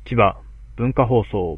千葉文化放送。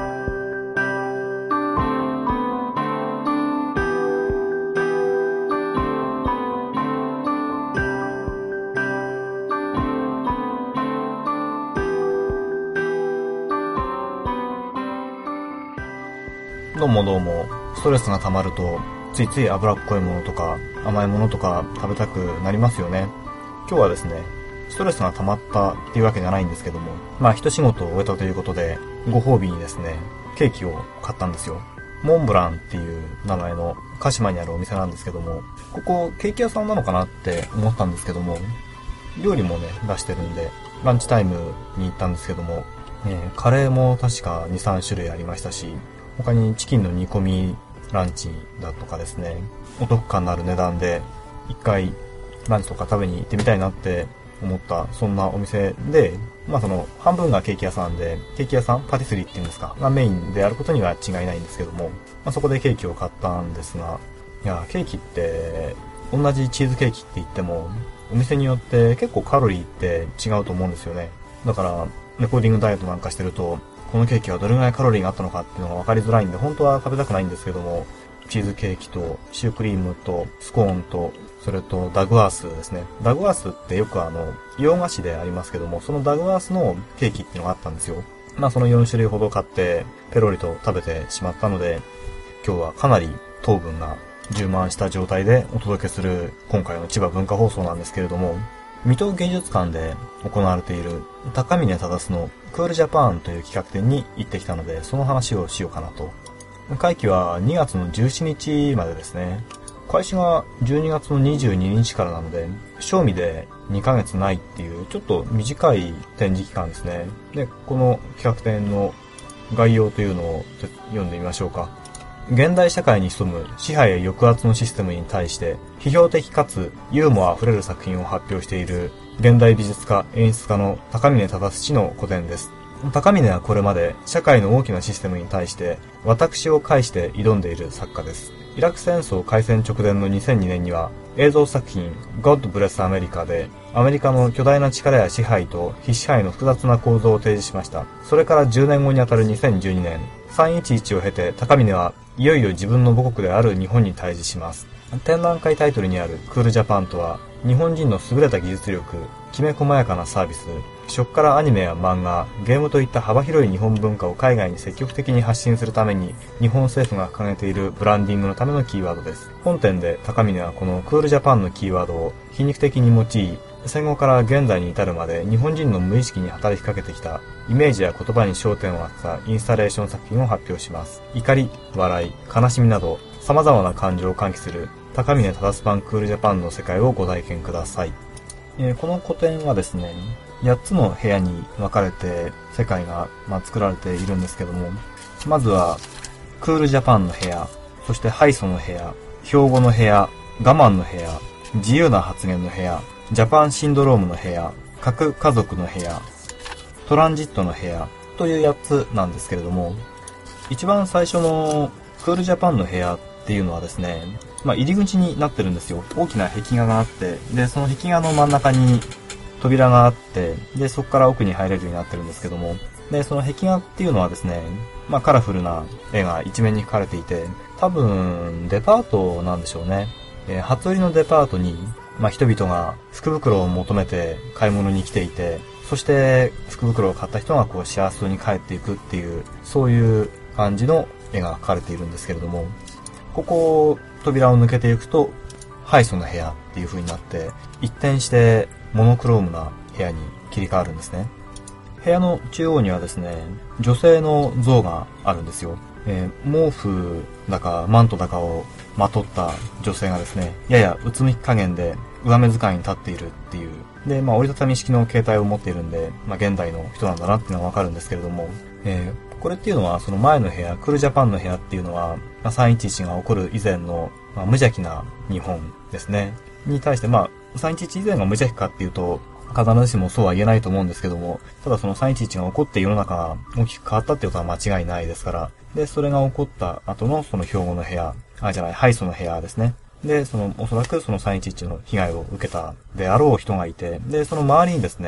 どうもどうも。ストレスが溜まるとついつい脂っこいものとか甘いものとか食べたくなりますよね。今日はですね、ストレスが溜まったっていうわけじゃないんですけども、一仕事を終えたということでご褒美にですね、ケーキを買ったんですよ。モンブランっていう名前の鹿島にあるお店なんですけども、ここケーキ屋さんなのかなって思ったんですけども、料理もね出してるんでランチタイムに行ったんですけども、カレーも確か 2,3 種類ありましたし、他にチキンの煮込みランチだとかですね、お得感のある値段で一回ランチとか食べに行ってみたいなって思った、そんなお店で、その半分がケーキ屋さんで、ケーキ屋さんパティスリーっていうんですかがメインであることには違いないんですけども、そこでケーキを買ったんですが、いやケーキって同じチーズケーキって言ってもお店によって結構カロリーって違うと思うんですよね。だからレコーディングダイエットなんかしてると、このケーキはどれぐらいカロリーがあったのかっていうのが分かりづらいんで、本当は食べたくないんですけども、チーズケーキとシュークリームとスコーンと、それとダグアースですね。ダグアースってよく洋菓子でありますけども、そのダグアースのケーキっていうのがあったんですよ。その4種類ほど買ってペロリと食べてしまったので、今日はかなり糖分が充満した状態でお届けする今回の千葉文化放送なんですけれども、水戸芸術館で行われている高峰忠のクールジャパンという企画展に行ってきたので、その話をしようかなと。会期は2月の17日までですね。開始が12月の22日からなので、賞味で2ヶ月ないっていうちょっと短い展示期間ですね。で、この企画展の概要というのを読んでみましょうか。現代社会に潜む支配や抑圧のシステムに対して批評的かつユーモアあふれる作品を発表している現代美術家演出家の高峰忠氏の個展です。高峰はこれまで社会の大きなシステムに対して私を介して挑んでいる作家です。イラク戦争開戦直前の2002年には映像作品 God Bless America でアメリカの巨大な力や支配と非支配の複雑な構造を提示しました。それから10年後にあたる2012年、311を経て高峰はいよいよ自分の母国である日本に対峙します。展覧会タイトルにあるクールジャパンとは、日本人の優れた技術力、きめ細やかなサービス、初期からアニメや漫画、ゲームといった幅広い日本文化を海外に積極的に発信するために、日本政府が掲げているブランディングのためのキーワードです。本展で高峰はこのクールジャパンのキーワードを皮肉的に用い、戦後から現在に至るまで日本人の無意識に働きかけてきたイメージや言葉に焦点を当てたインスタレーション作品を発表します。怒り、笑い、悲しみなど様々な感情を喚起する高峰忠版クールジャパンの世界をご体験ください。この個展はですね、8つの部屋に分かれて世界が作られているんですけども、まずはクールジャパンの部屋、そしてハイソの部屋、標語の部屋、我慢の部屋、自由な発言の部屋、ジャパンシンドロームの部屋、核家族の部屋、トランジットの部屋という8つなんですけれども、一番最初のクールジャパンの部屋っていうのはですね、入り口になってるんですよ。大きな壁画があって、でその壁画の真ん中に扉があって、でそこから奥に入れるようになってるんですけども、でその壁画っていうのはですね、カラフルな絵が一面に描かれていて、多分デパートなんでしょうね。初売りのデパートに人々が福袋を求めて買い物に来ていて、そして福袋を買った人が幸せそうに帰っていくっていう、そういう感じの絵が描かれているんですけれども、ここ扉を抜けていくとハイソの部屋っていう風になって、一転してモノクロームな部屋に切り替わるんですね。部屋の中央にはですね、女性の像があるんですよ。毛布だかマントだかをまとった女性がですね、ややうつむき加減で上目遣いに立っているっていう。で、折りたたみ式の携帯を持っているんで、現代の人なんだなっていうのがわかるんですけれども、これっていうのはその前の部屋、クールジャパンの部屋っていうのは、311が起こる以前の、無邪気な日本ですね。に対して、311以前が無邪気かっていうと、必ずしもそうは言えないと思うんですけども、ただその311が起こって世の中が大きく変わったっていうことは間違いないですから、で、それが起こった後のその標語の部屋、ハイソの部屋ですね。で、おそらくその311の被害を受けたであろう人がいて、で、その周りにですね、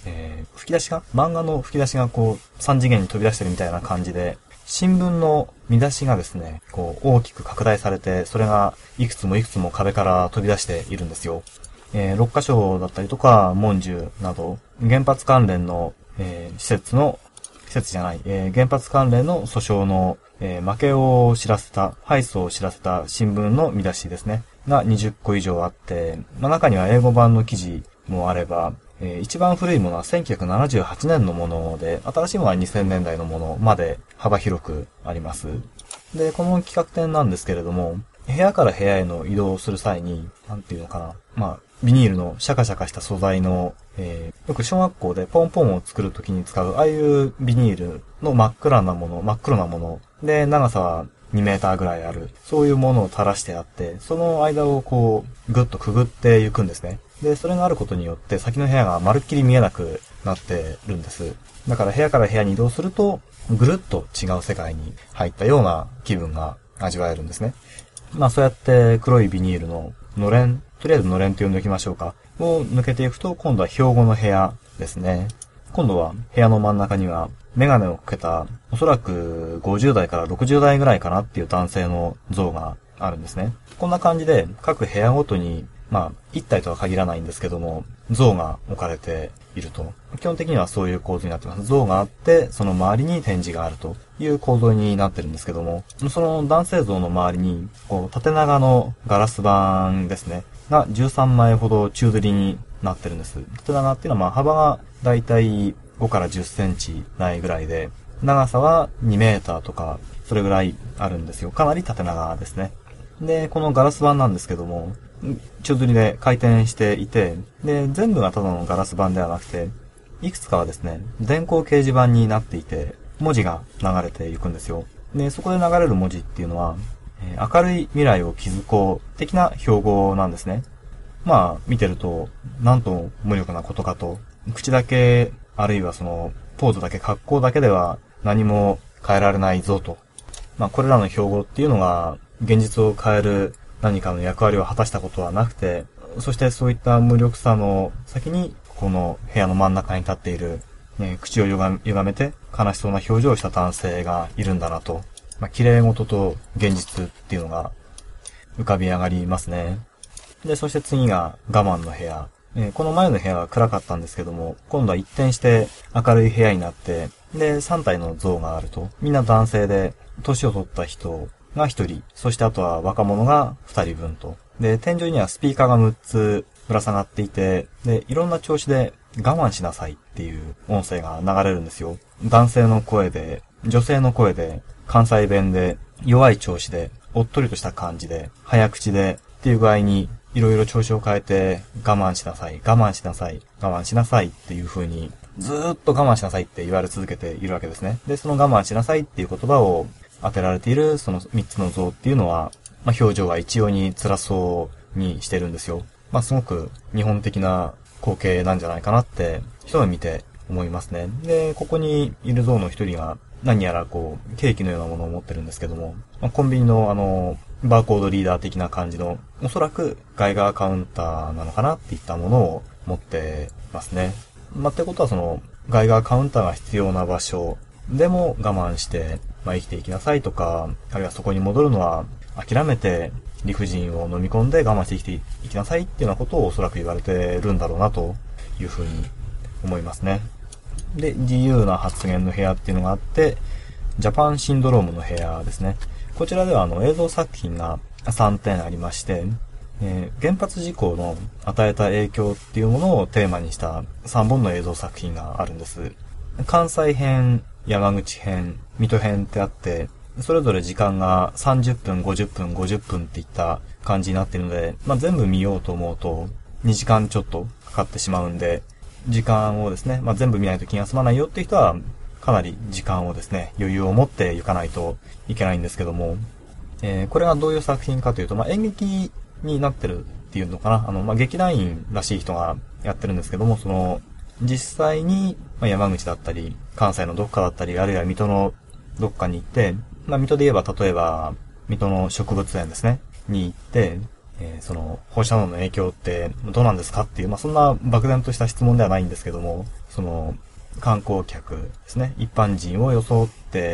吹き出しが、漫画の吹き出しがこう、3次元に飛び出してるみたいな感じで、新聞の見出しがですね、こう、大きく拡大されて、それがいくつもいくつも壁から飛び出しているんですよ。6カ所だったりとか、文殊など、原発関連の、施設じゃない、原発関連の訴訟の、負けを知らせた、敗訴を知らせた新聞の見出しですね、が20個以上あって、中には英語版の記事もあれば、一番古いものは1978年のもので、新しいものは2000年代のものまで幅広くあります。で、この企画展なんですけれども、部屋から部屋への移動をする際に、なんていうのかな、ビニールのシャカシャカした素材の、よく小学校でポンポンを作るときに使う、ああいうビニールの真っ黒なもので、長さは2メーターぐらいある、そういうものを垂らしてあって、その間をこう、ぐっとくぐっていくんですね。で、それがあることによって、先の部屋がまるっきり見えなくなってるんです。だから部屋から部屋に移動すると、ぐるっと違う世界に入ったような気分が味わえるんですね。そうやって黒いビニールののれん、とりあえずのれんと呼んでおきましょうか。を抜けていくと、今度は標語の部屋ですね。今度は部屋の真ん中には、メガネをかけた、おそらく50代から60代ぐらいかなっていう男性の像があるんですね。こんな感じで、各部屋ごとに、一体とは限らないんですけども、像が置かれていると。基本的にはそういう構図になっています。像があって、その周りに展示があるという構造になってるんですけども、その男性像の周りに、こう、縦長のガラス板ですね、が13枚ほど宙吊りになってるんです。縦長っていうのは幅がだいたい5から10センチないぐらいで、長さは2メーターとか、それぐらいあるんですよ。かなり縦長ですね。で、このガラス板なんですけども、宙吊りで回転していて、で、全部がただのガラス板ではなくて、いくつかはですね、電光掲示板になっていて、文字が流れていくんですよ。で、そこで流れる文字っていうのは、明るい未来を築こう的な標語なんですね。見てると、なんと無力なことかと、口だけ、あるいはその、ポーズだけ、格好だけでは何も変えられないぞと。これらの標語っていうのが、現実を変える何かの役割を果たしたことはなくて、そしてそういった無力さの先に、この部屋の真ん中に立っている、口を歪めて悲しそうな表情をした男性がいるんだなと。綺麗事と現実っていうのが浮かび上がりますね。で、そして次が我慢の部屋。この前の部屋は暗かったんですけども、今度は一転して明るい部屋になって、で、3体の像があると。みんな男性で、年を取った人が1人、そしてあとは若者が2人分と。で、天井にはスピーカーが6つぶら下がっていて、で、いろんな調子で我慢しなさいっていう音声が流れるんですよ。男性の声で、女性の声で、関西弁で、弱い調子で、おっとりとした感じで、早口で、っていう具合に、いろいろ調子を変えて、我慢しなさい、我慢しなさい、我慢しなさいっていう風に、ずーっと我慢しなさいって言われ続けているわけですね。で、その我慢しなさいっていう言葉を当てられている、その3つの像っていうのは、表情が一様に辛そうにしてるんですよ。すごく日本的な光景なんじゃないかなって、一目見て思いますね。で、ここにいる像の一人が、何やらこう、ケーキのようなものを持ってるんですけども、コンビニのバーコードリーダー的な感じの、おそらくガイガーカウンターなのかなっていったものを持ってますね。ってことはその、ガイガーカウンターが必要な場所でも我慢して、生きていきなさいとか、あるいはそこに戻るのは諦めて理不尽を飲み込んで我慢して生きていきなさいっていうようなことをおそらく言われてるんだろうなというふうに思いますね。で、自由な発言の部屋っていうのがあって、ジャパンシンドロームの部屋ですね。こちらでは映像作品が3点ありまして、原発事故の与えた影響っていうものをテーマにした3本の映像作品があるんです。関西編、山口編、水戸編ってあって、それぞれ時間が30分、50分、50分っていった感じになっているので、全部見ようと思うと2時間ちょっとかかってしまうんで、時間をですね、全部見ないと気が済まないよっていう人は、かなり時間をですね、余裕を持っていかないといけないんですけども、これがどういう作品かというと、演劇になってるっていうのかな。劇団員らしい人がやってるんですけども、実際に、山口だったり、関西のどっかだったり、あるいは水戸のどっかに行って、水戸で言えば、例えば、水戸の植物園ですね、に行って、放射能の影響ってどうなんですかっていう、そんな漠然とした質問ではないんですけども、 その、観光客ですね、一般人を装って、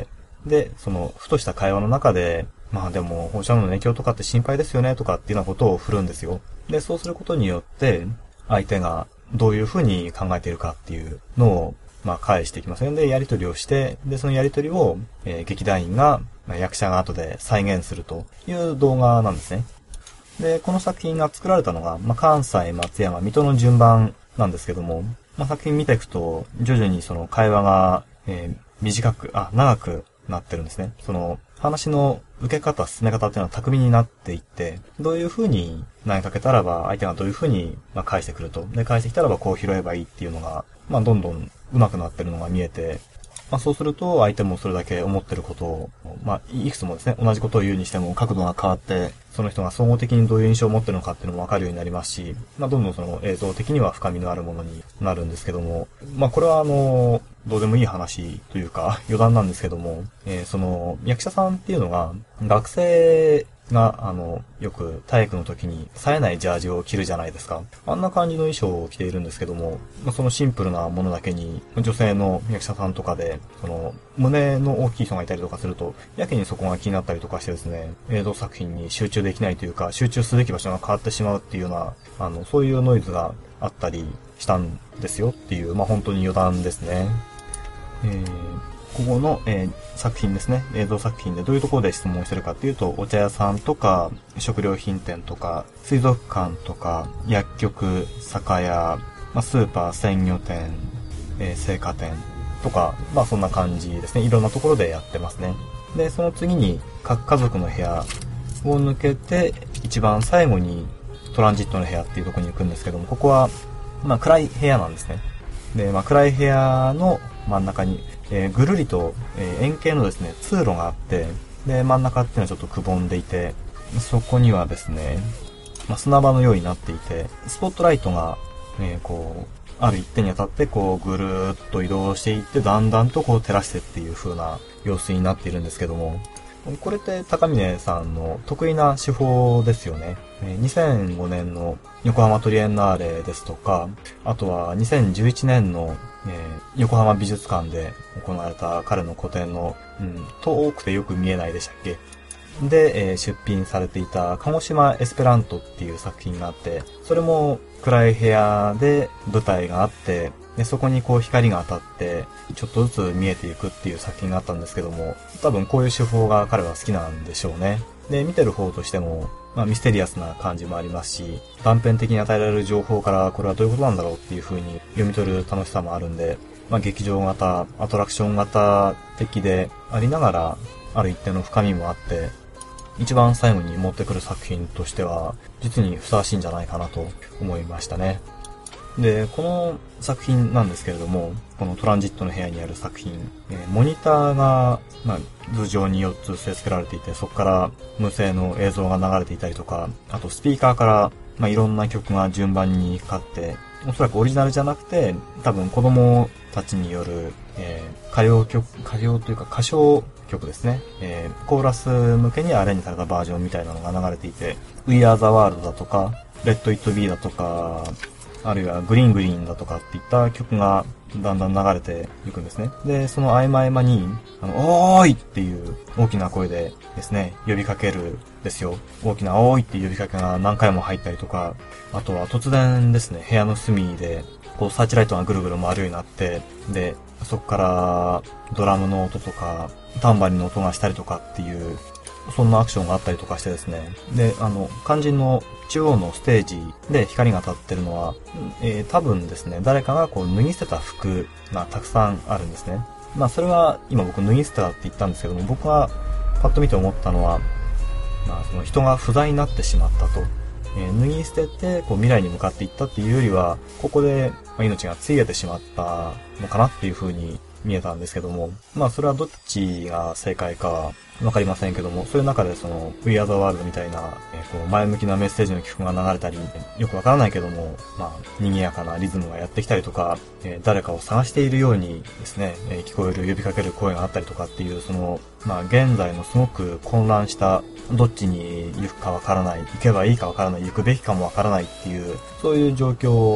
で、その、ふとした会話の中で、まあでも、放射能の影響とかって心配ですよね、とかっていうようなことを振るんですよ。で、そうすることによって、相手がどういうふうに考えているかっていうのを、まあ返していきますよね。で、やり取りをして、で、そのやり取りを、劇団員が、役者が後で再現するという動画なんですね。で、この作品が作られたのが、まあ、関西、松山、水戸の順番なんですけども、まあ、作品見ていくと、徐々にその会話が、長くなってるんですね。その、話の受け方、進め方っていうのは巧みになっていって、どういう風に投げかけたらば、相手がどういう風に返してくると。で、返してきたらばこう拾えばいいっていうのが、まあ、どんどん上手くなってるのが見えて、まあそうすると相手もそれだけ思ってることを、まあいくつもですね、同じことを言うにしても角度が変わって、その人が総合的にどういう印象を持ってるのかっていうのもわかるようになりますし、まあどんどんその映像的には深みのあるものになるんですけども、まあこれはどうでもいい話というか余談なんですけども、その役者さんっていうのが学生が、よく体育の時に冴えないジャージを着るじゃないですか。あんな感じの衣装を着ているんですけども、そのシンプルなものだけに、女性の役者さんとかで、その、胸の大きい人がいたりとかすると、やけにそこが気になったりとかしてですね、映像作品に集中できないというか、集中すべき場所が変わってしまうっていうような、そういうノイズがあったりしたんですよっていう、まあ本当に余談ですね。ここの、作品ですね。映像作品でどういうところで質問してるかっていうと、お茶屋さんとか、食料品店とか、水族館とか、薬局、酒屋、まあ、スーパー、鮮魚店、青果店とか、まあそんな感じですね。いろんなところでやってますね。で、その次に、各家族の部屋を抜けて、一番最後にトランジットの部屋っていうところに行くんですけども、ここは、まあ暗い部屋なんですね。で、まあ暗い部屋の真ん中に、ぐるりと、円形のですね、通路があって、で、真ん中っていうのはちょっとくぼんでいて、そこにはですね、まあ、砂場のようになっていて、スポットライトが、こう、ある一点に当たって、こう、ぐるーっと移動していって、だんだんとこう照らしてっていう風な様子になっているんですけども、これって高峰さんの得意な手法ですよね。2005年の横浜トリエンナーレですとか、あとは2011年の、横浜美術館で行われた彼の個展の、遠くてよく見えないでしたっけで、出品されていた鹿児島エスペラントっていう作品があって、それも暗い部屋で舞台があって、でそこにこう光が当たってちょっとずつ見えていくっていう作品があったんですけども、多分こういう手法が彼は好きなんでしょうね。で見てる方としても、まあ、ミステリアスな感じもありますし、断片的に与えられる情報からこれはどういうことなんだろうっていう風に読み取る楽しさもあるんで、まあ、劇場型アトラクション型的でありながらある一定の深みもあって、一番最後に持ってくる作品としては実にふさわしいんじゃないかなと思いましたね。で、この作品なんですけれども、このトランジットの部屋にある作品、モニターが、まあ、頭上に4つ据え付けられていて、そこから無声の映像が流れていたりとか、あとスピーカーから、まあ、いろんな曲が順番にかかって、おそらくオリジナルじゃなくて、多分子供たちによる、歌謡というか歌唱曲ですね。コーラス向けにアレンジされたバージョンみたいなのが流れていて、We Are the World だとか、Let It Be だとか、あるいはグリーングリーンだとかっていった曲がだんだん流れていくんですね。で、その合間合間に、おーいっていう大きな声でですね、呼びかけるですよ。大きなおーいっていう呼びかけが何回も入ったりとか、あとは突然ですね、部屋の隅で、こうサーチライトがぐるぐる回るようになって、で、そこからドラムの音とか、タンバリンの音がしたりとかっていう、そんなアクションがあったりとかしてですね。で、肝心の中央のステージで光が当たってるのは、多分ですね、誰かがこう脱ぎ捨てた服がたくさんあるんですね。まあそれは今僕脱ぎ捨てたって言ったんですけども、僕はパッと見て思ったのは、まあその人が不在になってしまったと。脱ぎ捨ててこう未来に向かっていったっていうよりは、ここで命がついえてしまったのかなっていう風に見えたんですけども、まあそれはどっちが正解かはわかりませんけども、そういう中でその We Are the World みたいな、こう前向きなメッセージの曲が流れたり、よくわからないけども、まあ賑やかなリズムがやってきたりとか、誰かを探しているようにですね、聞こえる呼びかける声があったりとかっていう、そのまあ現在のすごく混乱したどっちに行くかわからない、行けばいいかわからない、行くべきかもわからないっていう、そういう状況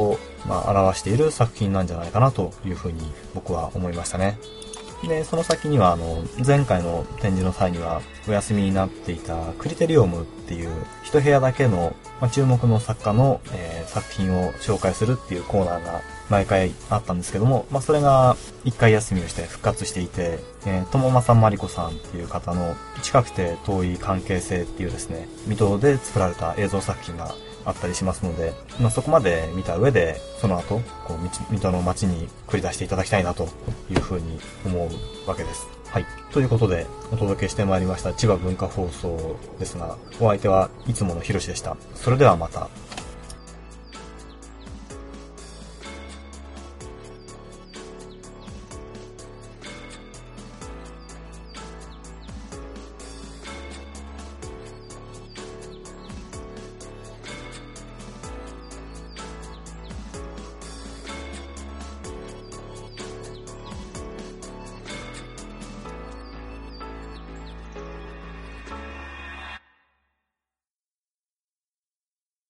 表している作品なんじゃないかなというふうに僕は思いましたね。で、その先には前回の展示の際にはお休みになっていたクリテリオムっていう一部屋だけの、注目の作家の、作品を紹介するっていうコーナーが毎回あったんですけども、それが一回休みをして復活していて、友正まりこさんっていう方の近くて遠い関係性っていうですね、水戸で作られた映像作品があったりしますので、そこまで見た上で、その後、水戸の街に繰り出していただきたいなというふうに思うわけです。はい。ということで、お届けしてまいりました千葉文化放送ですが、お相手はいつものひろしでした。それではまた。